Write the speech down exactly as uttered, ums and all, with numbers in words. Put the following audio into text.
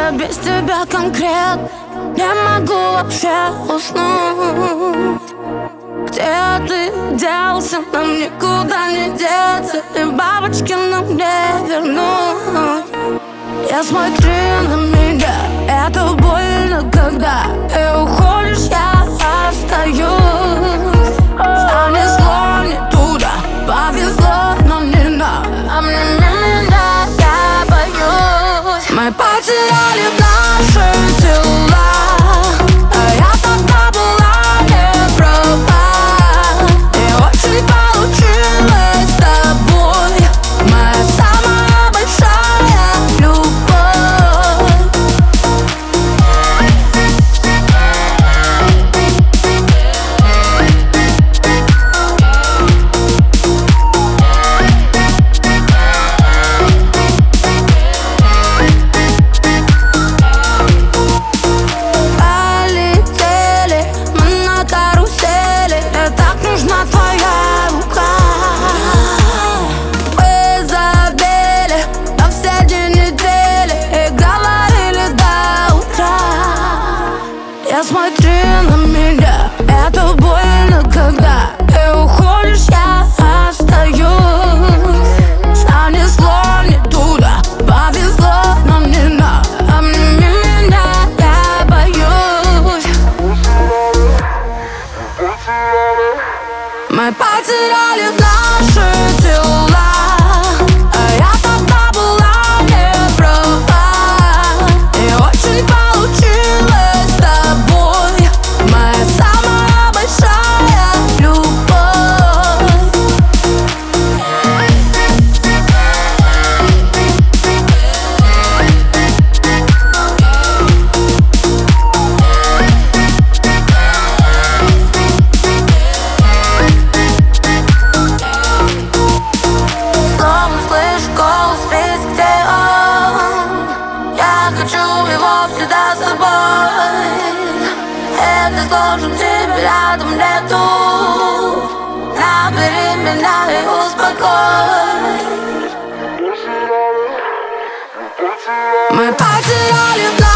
я без тебя конкретно не могу вообще уснуть. Где ты делся, нам никуда не деться, и бабочки нам не вернуть. Я смотрю на меня, это больно, когда ты уходишь, я остаюсь. Занесло не туда, повезло, но не надо, а мне не надо, я боюсь. Мы потеряли наши тела, а я тогда была не права, и очень получилось с тобой. Моя самая большая любовь. Я смотрю на меня, это больно, когда ты уходишь, я остаюсь. Занесло не туда, повезло, но не надо, а мне меня, я боюсь. Мы потеряли наши тела, а я тогда была не права, и очень получилось с тобой. Моя самая большая любовь. Снова слышу голос, весь где он. Я хочу его всегда с собой. Это сложно, тебя рядом нету. Набери меня и успокой. Мы потеряли